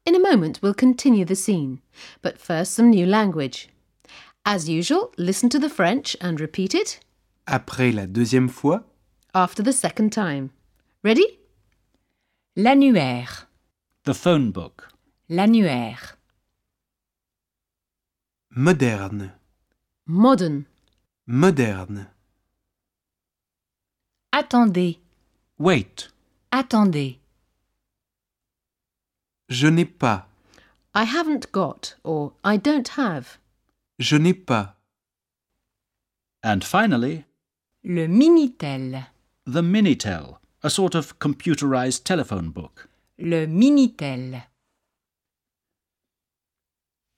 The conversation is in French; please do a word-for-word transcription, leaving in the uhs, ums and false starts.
In a moment, we'll continue the scene. But first, some new language. As usual, listen to the French and repeat it. Après la deuxième fois. After the second time. Ready? L'annuaire. The phone book. L'annuaire. Moderne. Modern. Moderne. Attendez. Wait. Attendez. Je n'ai pas. I haven't got or I don't have. Je n'ai pas. And finally, Le Minitel. the Minitel, a sort of computerized telephone book. Le Minitel.